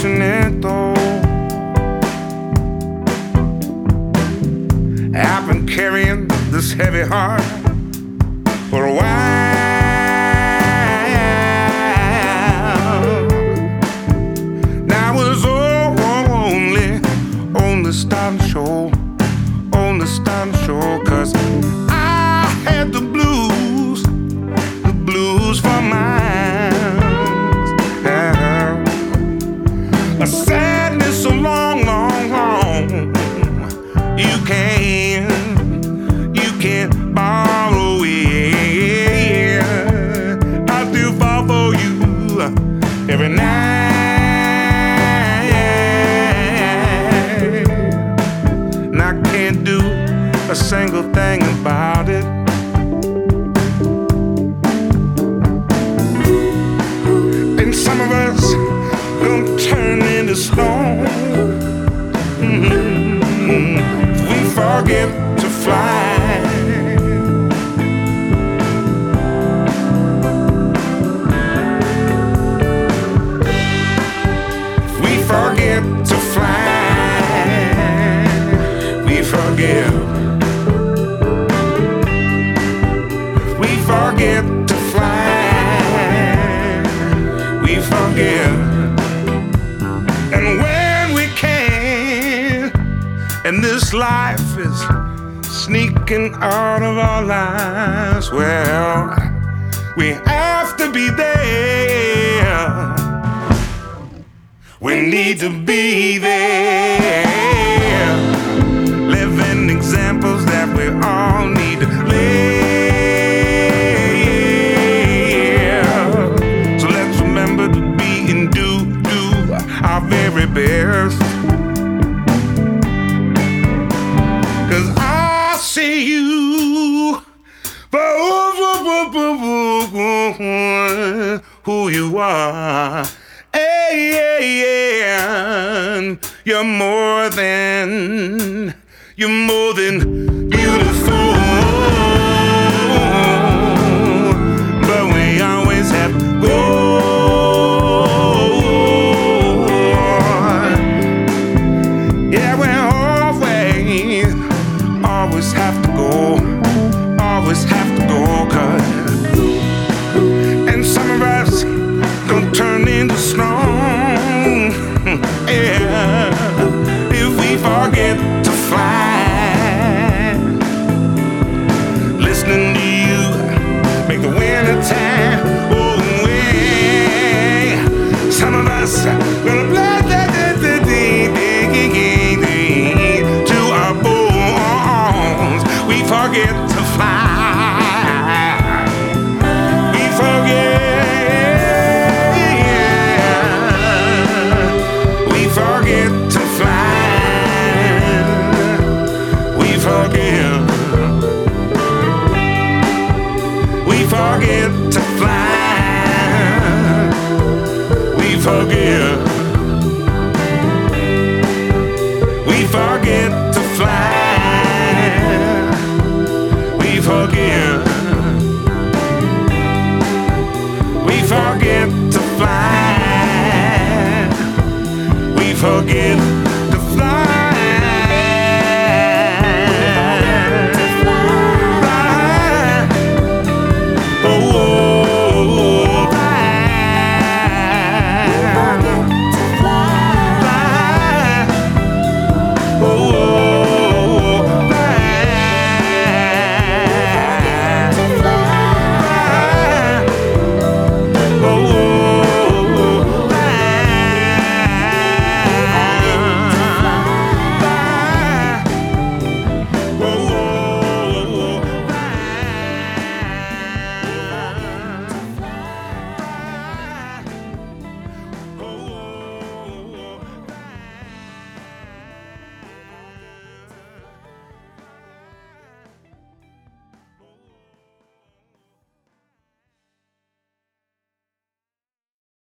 unfortunate though. I've been carrying this heavy heart for a while. Now I was only on the starting show, on the starting show, 'cause I had the blues for miles. A sadness so long, long, long. You can't borrow it. I still fall for you every night, and I can't do a single thing about it. And some of us gonna turn into stone. We forget to fly. We forget to fly. We forget. We forget to fly. We forget. And when we can, and this life is sneaking out of our lives, well, we have to be there. We need to be there, living examples that we all need to live. So let's remember to be and do our very best. 'Cause I see you for who you are. And you're more than beautiful. But we always have to go. Yeah, we always have to go. Always have to go, 'cause and some of us gonna turn into stone. Yeah, if we forget to fly. Listening to you make the winter time go away. Some of us gonna play to our bones. We forget to fly. We forget. We forget to fly. We forget. We forget to fly. We forget. We forget to fly. We forget. We forget to fly. We forget.